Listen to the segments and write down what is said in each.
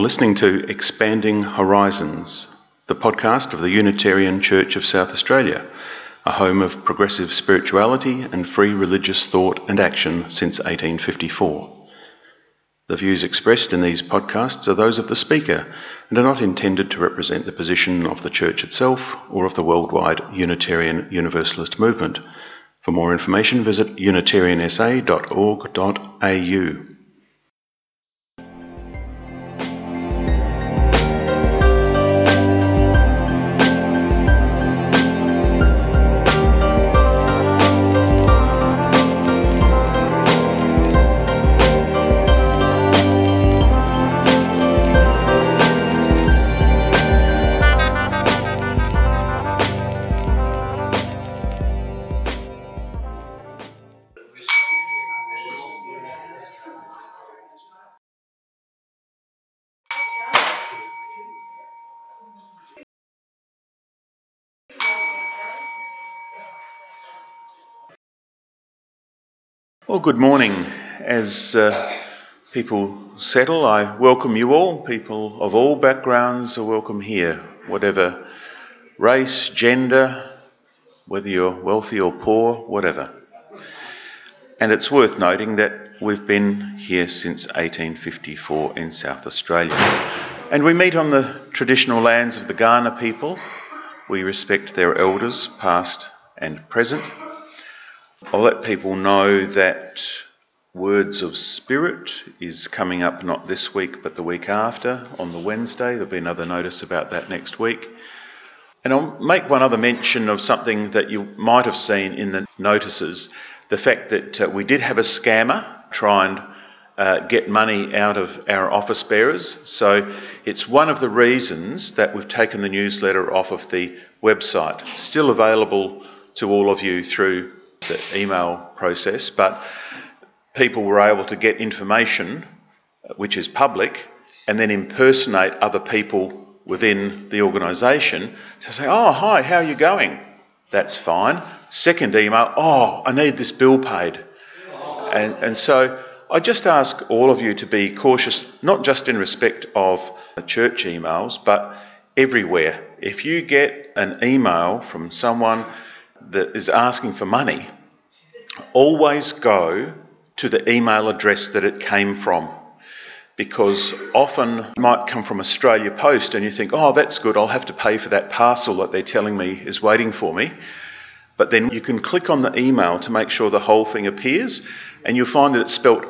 You're listening to Expanding Horizons, the podcast of the Unitarian Church of South Australia, a home of progressive spirituality and free religious thought and action since 1854. The views expressed in these podcasts are those of the speaker and are not intended to represent the position of the Church itself or of the worldwide Unitarian Universalist movement. For more information, visit unitariansa.org.au. Well, good morning. As people settle, I welcome you all. People of all backgrounds are welcome here, whatever race, gender, whether you're wealthy or poor, whatever. And it's worth noting that we've been here since 1854 in South Australia. And we meet on the traditional lands of the Kaurna people. We respect their elders, past and present. I'll let people know that Words of Spirit is coming up not this week but the week after, on the Wednesday. There'll be another notice about that next week. And I'll make one other mention of something that you might have seen in the notices, the fact that we did have a scammer try and get money out of our office bearers. So it's one of the reasons that we've taken the newsletter off of the website. Still available to all of you through the email process, but people were able to get information which is public and then impersonate other people within the organisation to say, "Oh, hi, how are you going?" That's fine. Second email, "Oh, I need this bill paid." And so I just ask all of you to be cautious, not just in respect of church emails, but everywhere. If you get an email from someone that is asking for money, always go to the email address that it came from, because often it might come from Australia Post and you think, "Oh, that's good, I'll have to pay for that parcel that they're telling me is waiting for me." But then you can click on the email to make sure the whole thing appears, and you'll find that it's spelt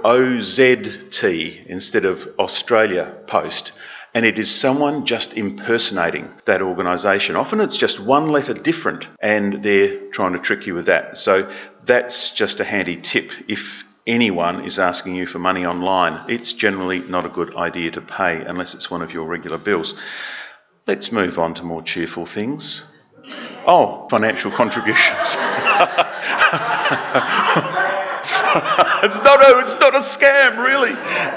OZT instead of Australia Post. And it is someone just impersonating that organisation. Often it's just one letter different and they're trying to trick you with that. So that's just a handy tip. If anyone is asking you for money online, it's generally not a good idea to pay unless it's one of your regular bills. Let's move on to more cheerful things. Oh, financial contributions. It's not a scam, really.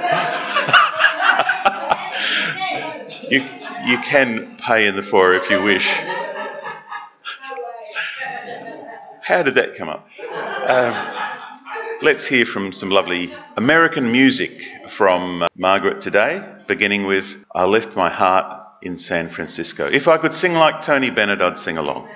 You can pay in the foyer if you wish. How did that come up? Let's hear from some lovely American music from Margaret today, beginning with "I Left My Heart in San Francisco." If I could sing like Tony Bennett, I'd sing along.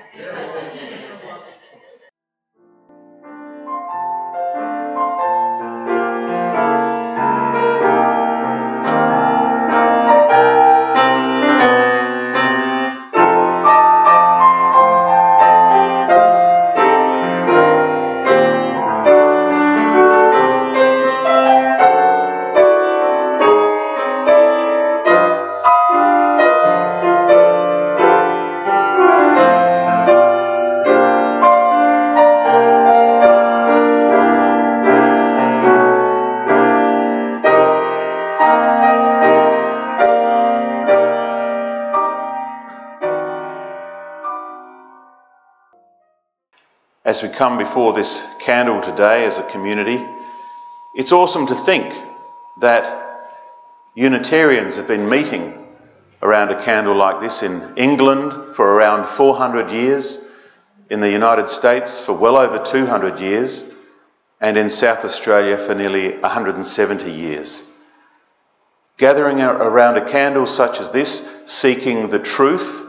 As we come before this candle today as a community, it's awesome to think that Unitarians have been meeting around a candle like this in England for around 400 years, in the United States for well over 200 years, and in South Australia for nearly 170 years. gathering around a candle such as this, seeking the truth,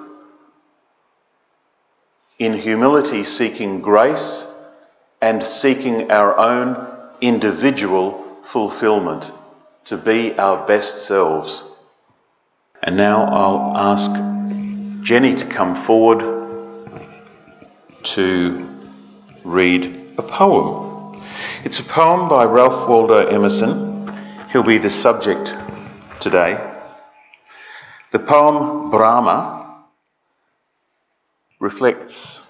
in humility seeking grace, and seeking our own individual fulfilment to be our best selves. And now I'll ask Jenny to come forward to read a poem. It's a poem by Ralph Waldo Emerson. He'll be the subject today. The poem Brahma reflects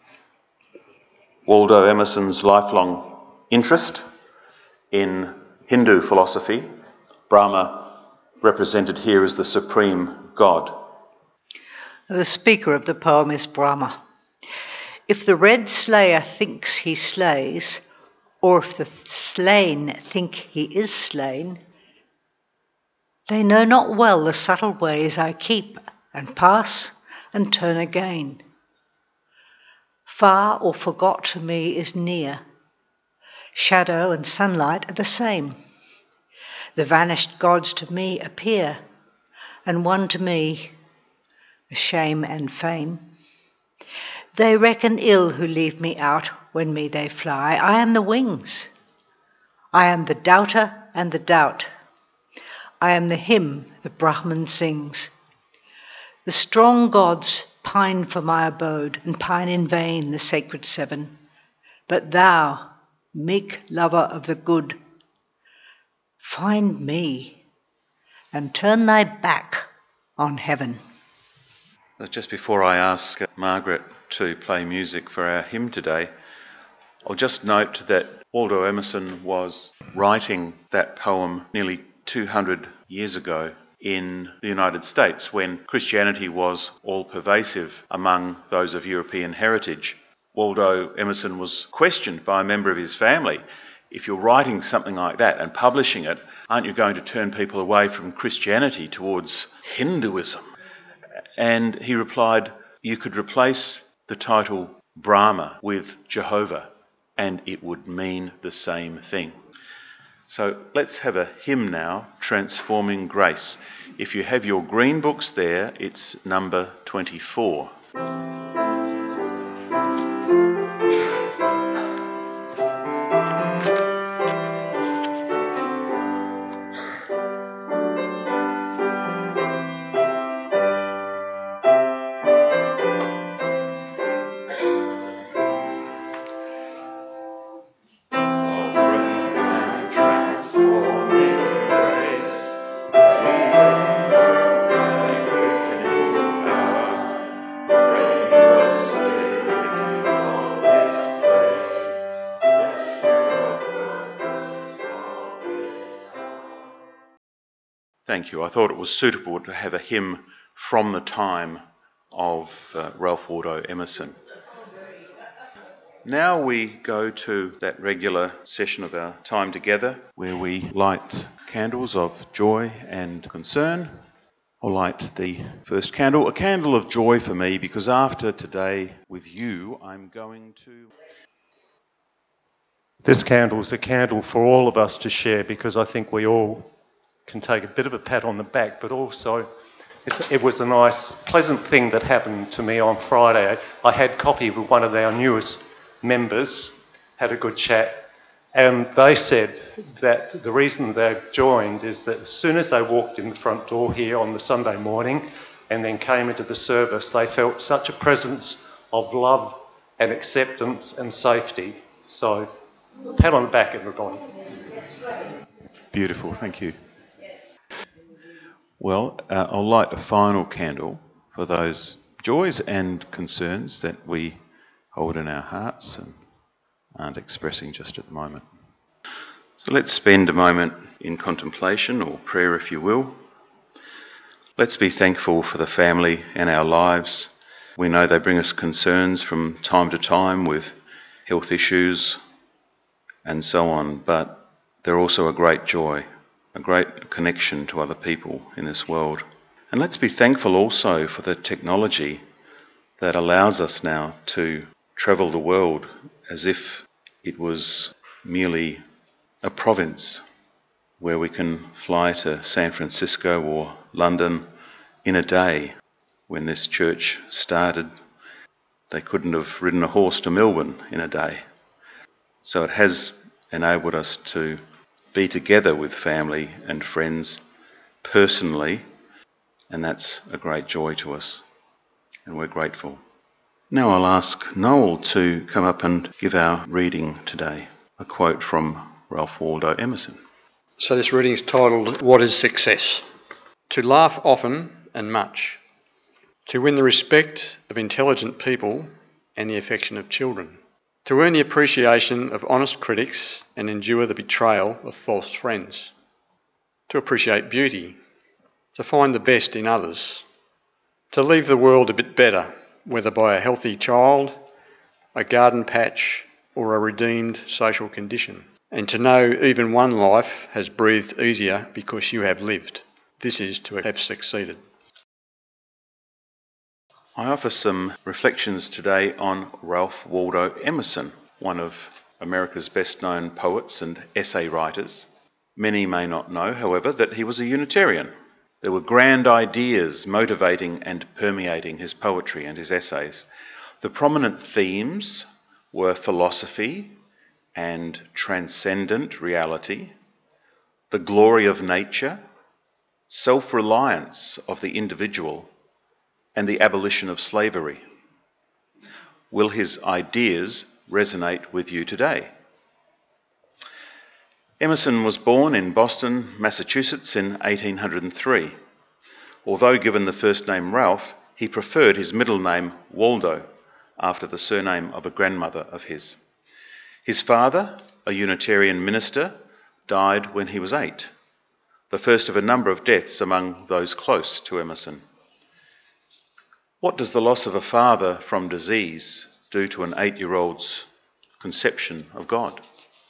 Waldo Emerson's lifelong interest in Hindu philosophy. Brahma represented here as the supreme God. The speaker of the poem is Brahma. If the red slayer thinks he slays, or if the slain think he is slain, they know not well the subtle ways I keep and pass and turn again. Far or forgot to me is near. Shadow and sunlight are the same. The vanished gods to me appear, and one to me, shame and fame. They reckon ill who leave me out when me they fly. I am the wings. I am the doubter and the doubt. I am the hymn the Brahman sings. The strong gods pine for my abode, and pine in vain the sacred seven. But thou, meek lover of the good, find me and turn thy back on heaven. Just before I ask Margaret to play music for our hymn today, I'll just note that Waldo Emerson was writing that poem nearly 200 years ago in the United States when Christianity was all-pervasive among those of European heritage. Waldo Emerson was questioned by a member of his family. If you're writing something like that and publishing it, aren't you going to turn people away from Christianity towards Hinduism? And he replied, you could replace the title Brahma with Jehovah, and it would mean the same thing. So let's have a hymn now, Transforming Grace. If you have your green books there, it's number 24. Thank you. I thought it was suitable to have a hymn from the time of Ralph Waldo Emerson. Now we go to that regular session of our time together where we light candles of joy and concern. I'll light the first candle, a candle of joy for me, because after today with you, I'm going to... This candle is a candle for all of us to share, because I think we all can take a bit of a pat on the back, but also it was a nice, pleasant thing that happened to me on Friday. I had coffee with one of our newest members, had a good chat, and they said that the reason they've joined is that as soon as they walked in the front door here on the Sunday morning and then came into the service, they felt such a presence of love and acceptance and safety. So, pat on the back, everybody. Beautiful, thank you. Well, I'll light a final candle for those joys and concerns that we hold in our hearts and aren't expressing just at the moment. So let's spend a moment in contemplation or prayer, if you will. Let's be thankful for the family and our lives. We know they bring us concerns from time to time with health issues and so on, but they're also a great joy, a great connection to other people in this world. And let's be thankful also for the technology that allows us now to travel the world as if it was merely a province where we can fly to San Francisco or London in a day. When this church started, they couldn't have ridden a horse to Melbourne in a day. So it has enabled us to be together with family and friends personally, and that's a great joy to us, and we're grateful. Now I'll ask Noel to come up and give our reading today, a quote from Ralph Waldo Emerson. So this reading is titled, What is Success? To laugh often and much, to win the respect of intelligent people and the affection of children, to earn the appreciation of honest critics and endure the betrayal of false friends, to appreciate beauty, to find the best in others, to leave the world a bit better, whether by a healthy child, a garden patch, or a redeemed social condition, and to know even one life has breathed easier because you have lived. This is to have succeeded. I offer some reflections today on Ralph Waldo Emerson, one of America's best-known poets and essay writers. Many may not know, however, that he was a Unitarian. There were grand ideas motivating and permeating his poetry and his essays. The prominent themes were philosophy and transcendent reality, the glory of nature, self-reliance of the individual, and the abolition of slavery. Will his ideas resonate with you today? Emerson was born in Boston, Massachusetts in 1803. Although given the first name Ralph, he preferred his middle name Waldo, after the surname of a grandmother of his. His father, a Unitarian minister, died when he was 8, the first of a number of deaths among those close to Emerson. What does the loss of a father from disease do to an 8-year-old's conception of God?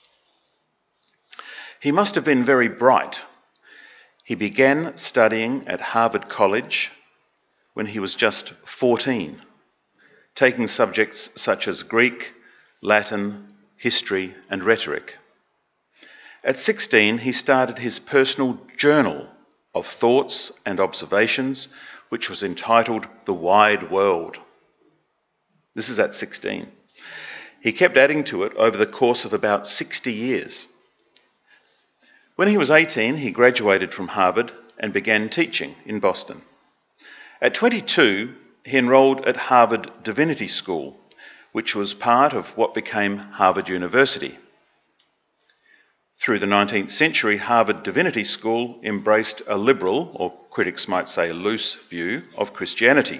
He must have been very bright. He began studying at Harvard College when he was just 14, taking subjects such as Greek, Latin, history, and rhetoric. At 16, he started his personal journal of thoughts and observations, which was entitled The Wide World. This is at 16. He kept adding to it over the course of about 60 years. When he was 18, he graduated from Harvard and began teaching in Boston. At 22, he enrolled at Harvard Divinity School, which was part of what became Harvard University. Through the 19th century, Harvard Divinity School embraced a liberal, or critics might say loose, view of Christianity.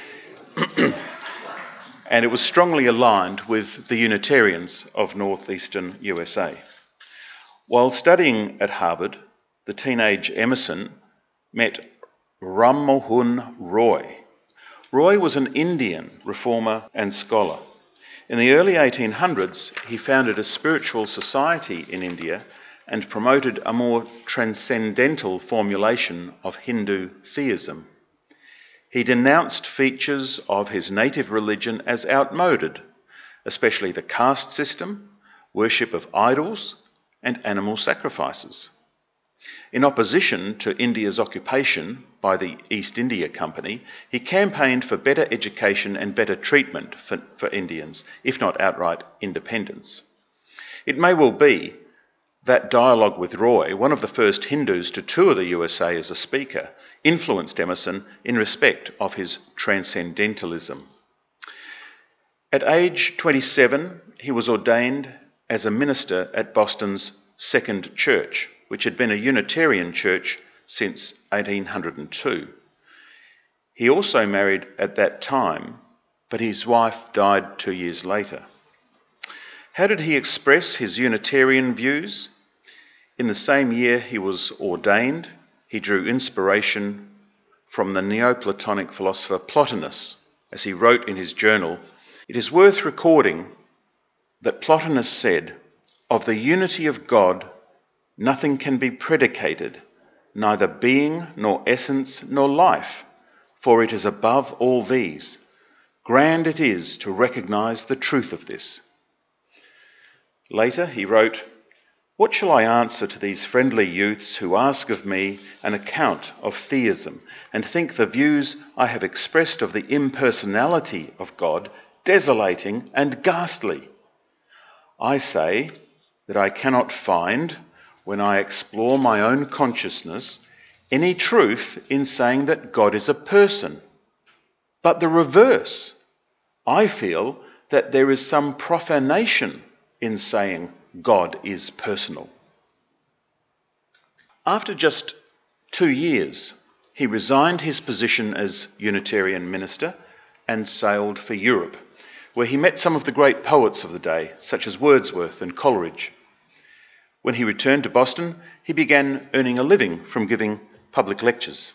And it was strongly aligned with the Unitarians of northeastern USA. While studying at Harvard, the teenage Emerson met Ram Mohan Roy. Roy was an Indian reformer and scholar. In the early 1800s, he founded a spiritual society in India and promoted a more transcendental formulation of Hindu theism. He denounced features of his native religion as outmoded, especially the caste system, worship of idols, and animal sacrifices. In opposition to India's occupation by the East India Company, he campaigned for better education and better treatment for Indians, if not outright independence. It may well be that dialogue with Roy, one of the first Hindus to tour the USA as a speaker, influenced Emerson in respect of his transcendentalism. At age 27, he was ordained as a minister at Boston's Second Church, which had been a Unitarian church since 1802. He also married at that time, but his wife died 2 years later. How did he express his Unitarian views? In the same year he was ordained, he drew inspiration from the Neoplatonic philosopher Plotinus. As he wrote in his journal, "It is worth recording that Plotinus said, 'Of the unity of God, nothing can be predicated, neither being, nor essence, nor life, for it is above all these. Grand it is to recognize the truth of this.'" Later he wrote, What shall I answer to these friendly youths who ask of me an account of theism and think the views I have expressed of the impersonality of God desolating and ghastly? I say that I cannot find, when I explore my own consciousness, any truth in saying that God is a person, but the reverse. I feel that there is some profanation in saying God is personal. After just 2 years, he resigned his position as Unitarian minister and sailed for Europe, where he met some of the great poets of the day, such as Wordsworth and Coleridge. When he returned to Boston, he began earning a living from giving public lectures.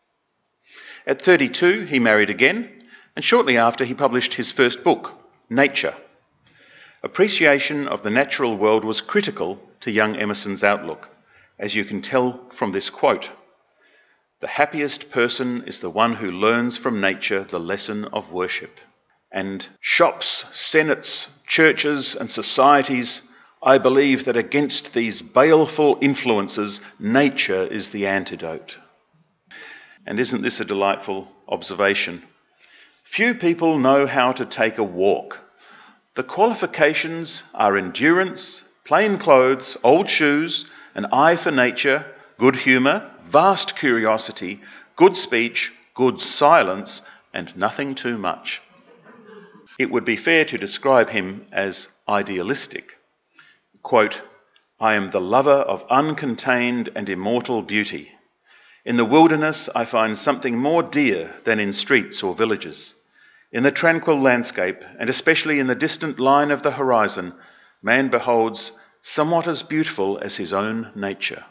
At 32, he married again, and shortly after, he published his first book, Nature. Appreciation of the natural world was critical to young Emerson's outlook, as you can tell from this quote. The happiest person is the one who learns from nature the lesson of worship. And shops, senates, churches and societies, I believe that against these baleful influences, nature is the antidote. And isn't this a delightful observation? Few people know how to take a walk. The qualifications are endurance, plain clothes, old shoes, an eye for nature, good humour, vast curiosity, good speech, good silence, and nothing too much. It would be fair to describe him as idealistic. Quote, I am the lover of uncontained and immortal beauty. In the wilderness I find something more dear than in streets or villages. In the tranquil landscape, and especially in the distant line of the horizon, man beholds somewhat as beautiful as his own nature.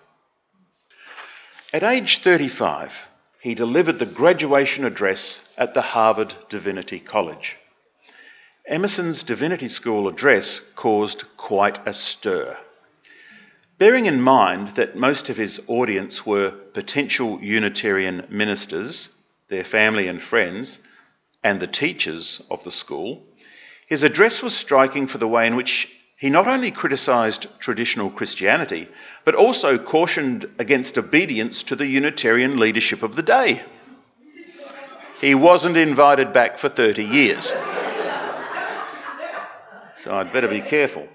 At age 35, he delivered the graduation address at the Harvard Divinity College. Emerson's Divinity School address caused quite a stir. Bearing in mind that most of his audience were potential Unitarian ministers, their family and friends, and the teachers of the school, his address was striking for the way in which he not only criticised traditional Christianity, but also cautioned against obedience to the Unitarian leadership of the day. He wasn't invited back for 30 years. So I'd better be careful.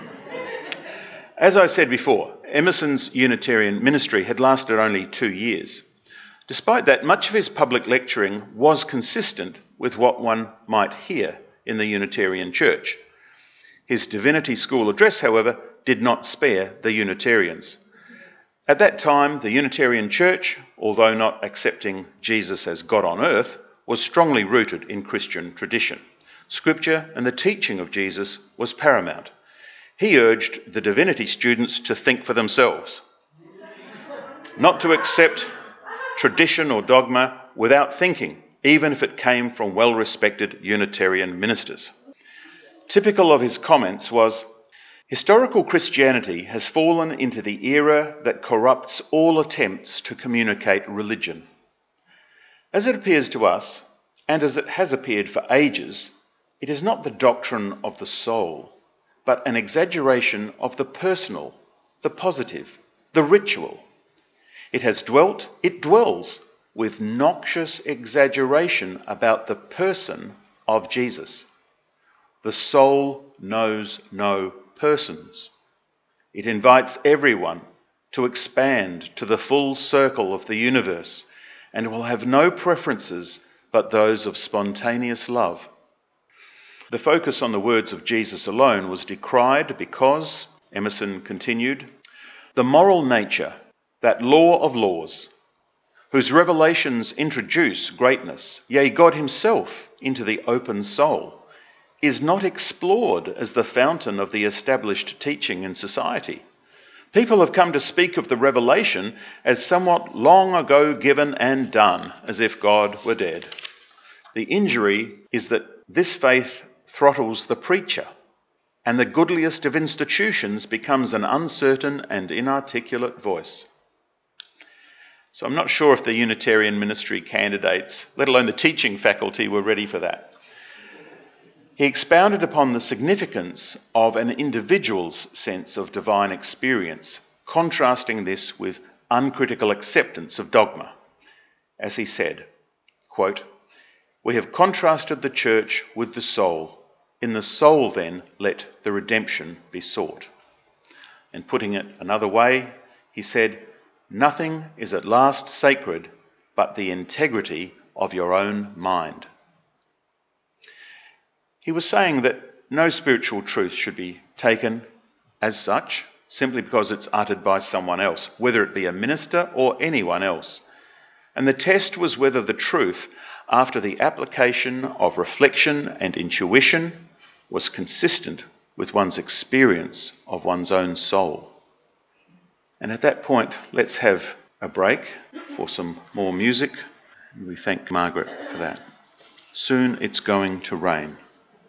As I said before, Emerson's Unitarian ministry had lasted only 2 years. Despite that, much of his public lecturing was consistent with what one might hear in the Unitarian Church. His Divinity School address, however, did not spare the Unitarians. At that time, the Unitarian Church, although not accepting Jesus as God on earth, was strongly rooted in Christian tradition. Scripture and the teaching of Jesus was paramount. He urged the divinity students to think for themselves, not to accept tradition or dogma without thinking, even if it came from well-respected Unitarian ministers. Typical of his comments was, historical Christianity has fallen into the era that corrupts all attempts to communicate religion. As it appears to us, and as it has appeared for ages, it is not the doctrine of the soul, but an exaggeration of the personal, the positive, the ritual. It has dwelt, it dwells with noxious exaggeration about the person of Jesus. The soul knows no persons. It invites everyone to expand to the full circle of the universe and will have no preferences but those of spontaneous love. The focus on the words of Jesus alone was decried because, Emerson continued, the moral nature, that law of laws, whose revelations introduce greatness, yea, God himself, into the open soul, is not explored as the fountain of the established teaching in society. People have come to speak of the revelation as somewhat long ago given and done, as if God were dead. The injury is that this faith throttles the preacher, and the goodliest of institutions becomes an uncertain and inarticulate voice. So I'm not sure if the Unitarian ministry candidates, let alone the teaching faculty, were ready for that. He expounded upon the significance of an individual's sense of divine experience, contrasting this with uncritical acceptance of dogma. As he said, quote, "We have contrasted the church with the soul. In the soul, then, let the redemption be sought." And putting it another way, he said, "Nothing is at last sacred but the integrity of your own mind." He was saying that no spiritual truth should be taken as such simply because it's uttered by someone else, whether it be a minister or anyone else. And the test was whether the truth, after the application of reflection and intuition, was consistent with one's experience of one's own soul. And at that point, let's have a break for some more music. And we thank Margaret for that. Soon it's going to rain.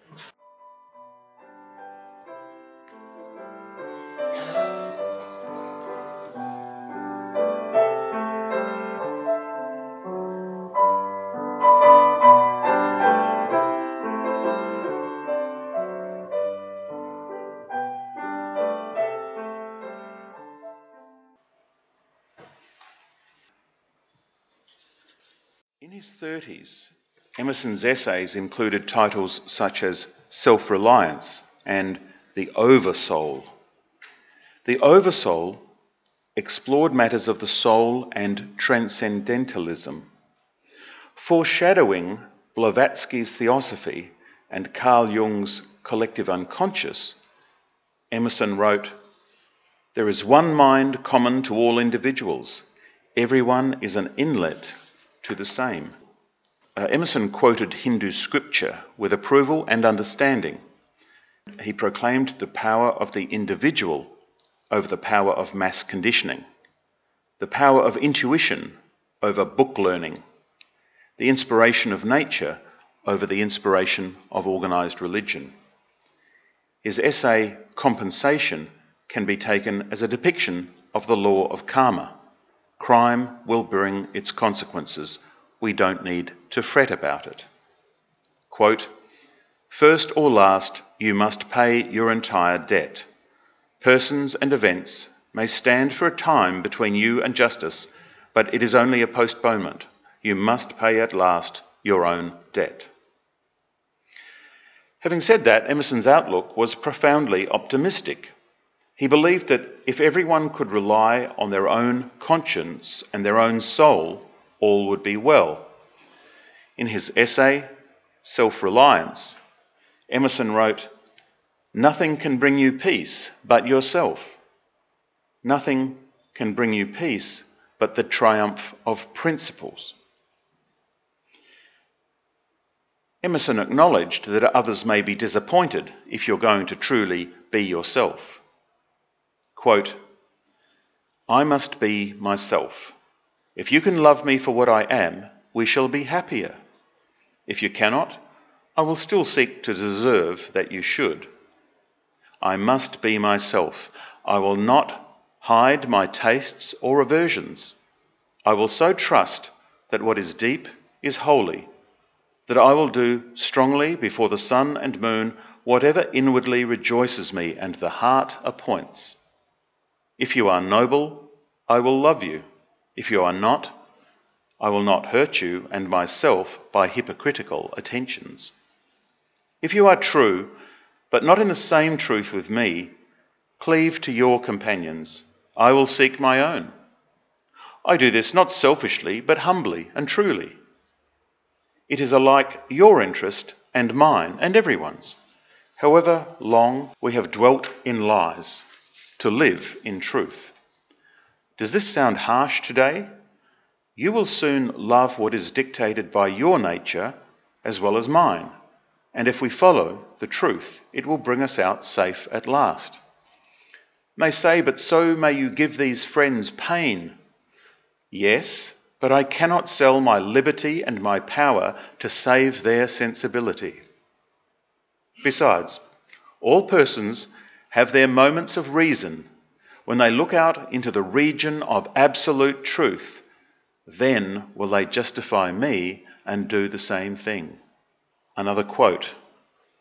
In his 30s, Emerson's essays included titles such as Self-Reliance and The Oversoul. The Oversoul explored matters of the soul and transcendentalism. Foreshadowing Blavatsky's Theosophy and Carl Jung's collective unconscious, Emerson wrote, "There is one mind common to all individuals. Everyone is an inlet to the same." Emerson quoted Hindu scripture with approval and understanding. He proclaimed the power of the individual over the power of mass conditioning, the power of intuition over book learning, the inspiration of nature over the inspiration of organised religion. His essay, Compensation, can be taken as a depiction of the law of karma. Crime will bring its consequences. We don't need to fret about it. Quote, "First or last, you must pay your entire debt. Persons and events may stand for a time between you and justice, but it is only a postponement. You must pay at last your own debt." Having said that, Emerson's outlook was profoundly optimistic. He believed that if everyone could rely on their own conscience and their own soul, all would be well. In his essay, Self-Reliance, Emerson wrote, "Nothing can bring you peace but yourself. Nothing can bring you peace but the triumph of principles." Emerson acknowledged that others may be disappointed if you're going to truly be yourself. Quote, "I must be myself. If you can love me for what I am, we shall be happier. If you cannot, I will still seek to deserve that you should. I must be myself. I will not hide my tastes or aversions. I will so trust that what is deep is holy, that I will do strongly before the sun and moon whatever inwardly rejoices me and the heart appoints. If you are noble, I will love you. If you are not, I will not hurt you and myself by hypocritical attentions. If you are true, but not in the same truth with me, cleave to your companions. I will seek my own. I do this not selfishly, but humbly and truly. It is alike your interest and mine and everyone's, however long we have dwelt in lies, to live in truth. Does this sound harsh today? You will soon love what is dictated by your nature as well as mine, and if we follow the truth, it will bring us out safe at last. May say, but so may you give these friends pain. Yes, but I cannot sell my liberty and my power to save their sensibility. Besides, all persons have their moments of reason. When they look out into the region of absolute truth, then will they justify me and do the same thing. Another quote.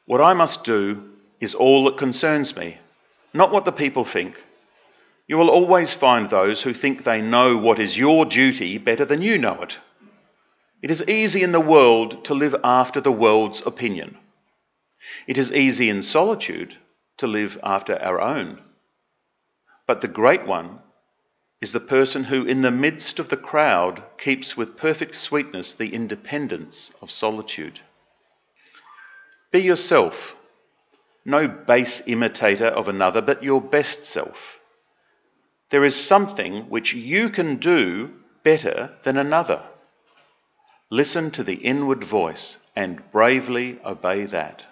What I must do is all that concerns me, not what the people think. You will always find those who think they know what is your duty better than you know it. It is easy in the world to live after the world's opinion. It is easy in solitude to live after our own. But the great one is the person who, in the midst of the crowd, keeps with perfect sweetness the independence of solitude. Be yourself, no base imitator of another, but your best self. There is something which you can do better than another. Listen to the inward voice and bravely obey that.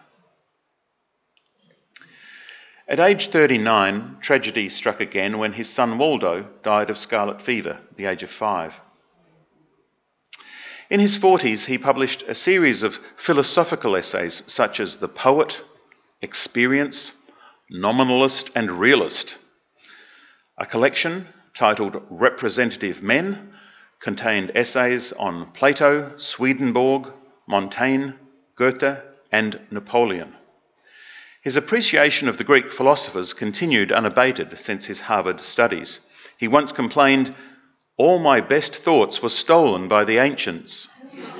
At age 39, tragedy struck again when his son Waldo died of scarlet fever at the age of 5. In his 40s, he published a series of philosophical essays such as The Poet, Experience, Nominalist and Realist. A collection titled Representative Men contained essays on Plato, Swedenborg, Montaigne, Goethe and Napoleon. His appreciation of the Greek philosophers continued unabated since his Harvard studies. He once complained, "All my best thoughts were stolen by the ancients."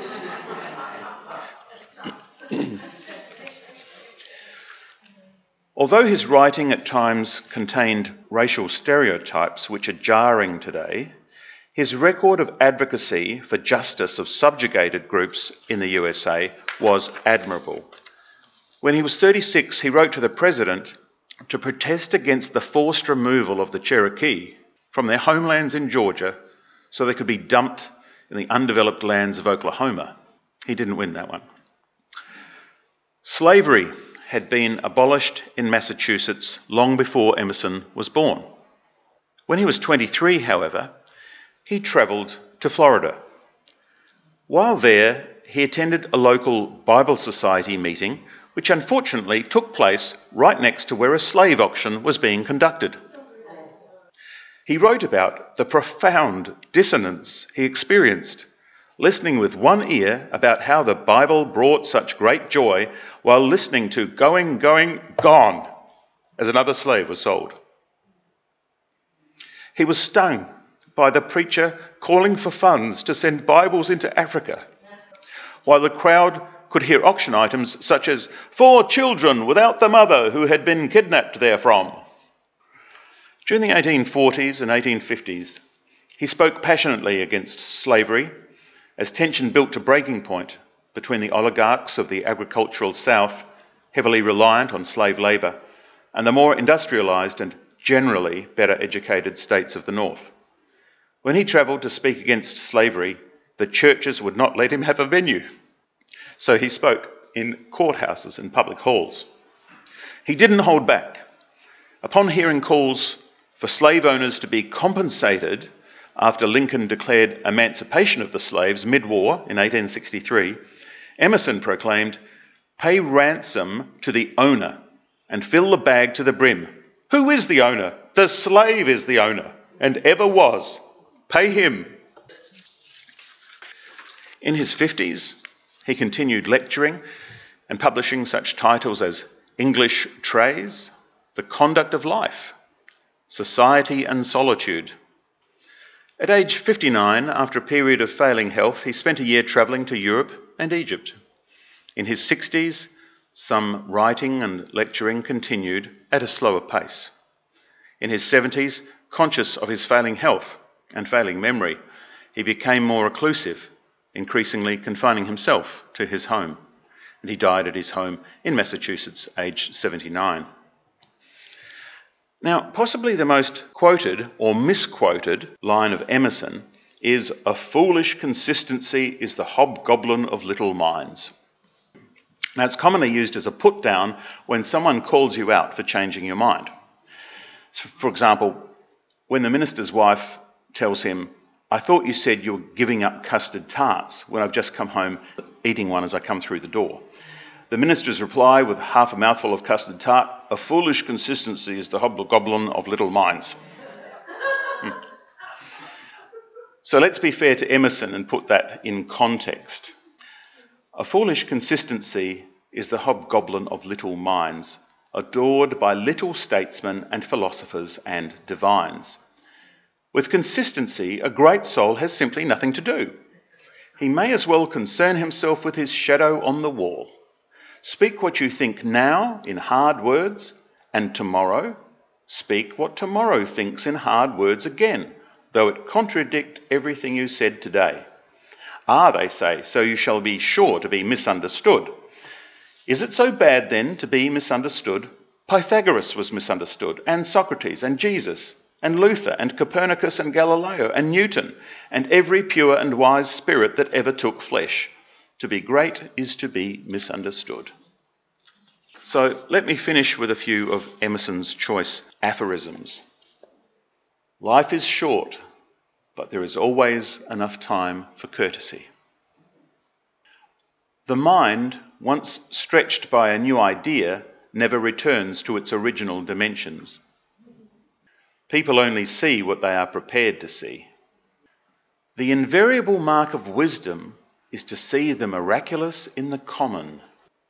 Although his writing at times contained racial stereotypes which are jarring today, his record of advocacy for justice of subjugated groups in the USA was admirable. When he was 36, he wrote to the president to protest against the forced removal of the Cherokee from their homelands in Georgia so they could be dumped in the undeveloped lands of Oklahoma. He didn't win that one. Slavery had been abolished in Massachusetts long before Emerson was born. When he was 23, however, he travelled to Florida. While there, he attended a local Bible Society meeting which unfortunately took place right next to where a slave auction was being conducted. He wrote about the profound dissonance he experienced, listening with one ear about how the Bible brought such great joy while listening to Going, Going, Gone as another slave was sold. He was stung by the preacher calling for funds to send Bibles into Africa, while the crowd could hear auction items such as "for children without the mother who had been kidnapped therefrom." During the 1840s and 1850s, he spoke passionately against slavery as tension built to breaking point between the oligarchs of the agricultural South, heavily reliant on slave labour, and the more industrialised and generally better educated states of the North. When he travelled to speak against slavery, the churches would not let him have a venue. So he spoke in courthouses and public halls. He didn't hold back. Upon hearing calls for slave owners to be compensated after Lincoln declared emancipation of the slaves mid-war in 1863, Emerson proclaimed, "Pay ransom to the owner and fill the bag to the brim." Who is the owner? The slave is the owner and ever was. Pay him. In his 50s, he continued lecturing and publishing such titles as English Trays, The Conduct of Life, Society and Solitude. At age 59, after a period of failing health, he spent a year travelling to Europe and Egypt. In his 60s, some writing and lecturing continued at a slower pace. In his 70s, conscious of his failing health and failing memory, he became more reclusive, increasingly confining himself to his home. And he died at his home in Massachusetts, aged 79. Now, possibly the most quoted or misquoted line of Emerson is, "A foolish consistency is the hobgoblin of little minds." Now, it's commonly used as a put-down when someone calls you out for changing your mind. So, for example, when the minister's wife tells him, "I thought you said you were giving up custard tarts when I've just come home eating one as I come through the door." The minister's reply with half a mouthful of custard tart, "A foolish consistency is the hobgoblin of little minds." So let's be fair to Emerson and put that in context. A foolish consistency is the hobgoblin of little minds, adored by little statesmen and philosophers and divines. With consistency, a great soul has simply nothing to do. He may as well concern himself with his shadow on the wall. Speak what you think now in hard words, and tomorrow speak what tomorrow thinks in hard words again, though it contradict everything you said today. Ah, they say, so you shall be sure to be misunderstood. Is it so bad then to be misunderstood? Pythagoras was misunderstood, and Socrates, and Jesus, and Luther, and Copernicus, and Galileo, and Newton, and every pure and wise spirit that ever took flesh. To be great is to be misunderstood. So let me finish with a few of Emerson's choice aphorisms. Life is short, but there is always enough time for courtesy. The mind, once stretched by a new idea, never returns to its original dimensions. People only see what they are prepared to see. The invariable mark of wisdom is to see the miraculous in the common.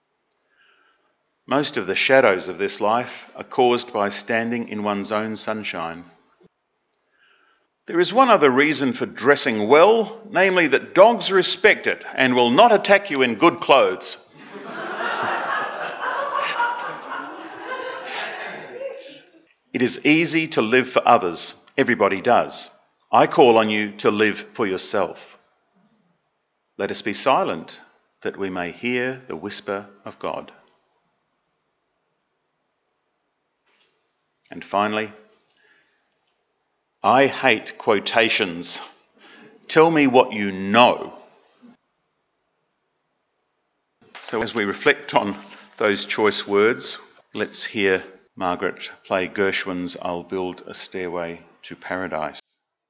Most of the shadows of this life are caused by standing in one's own sunshine. There is one other reason for dressing well, namely that dogs respect it and will not attack you in good clothes. It is easy to live for others. Everybody does. I call on you to live for yourself. Let us be silent that we may hear the whisper of God. And finally, I hate quotations. Tell me what you know. So as we reflect on those choice words, let's hear Margaret play Gershwin's I'll Build a Stairway to Paradise.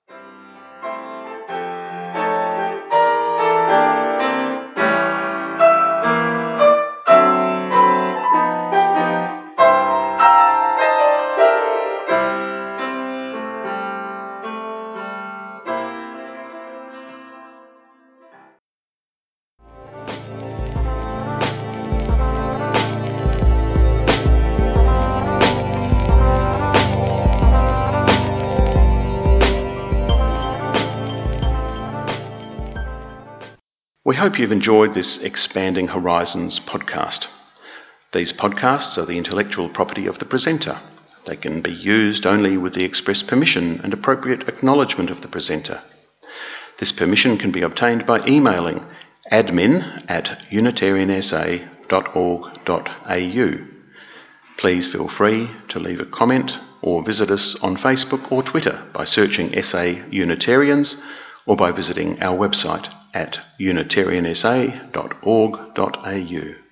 We hope you've enjoyed this Expanding Horizons podcast. These podcasts are the intellectual property of the presenter. They can be used only with the express permission and appropriate acknowledgement of the presenter. This permission can be obtained by emailing admin@unitariansa.org.au. Please feel free to leave a comment or visit us on Facebook or Twitter by searching SA Unitarians or by visiting our website at unitariansa.org.au.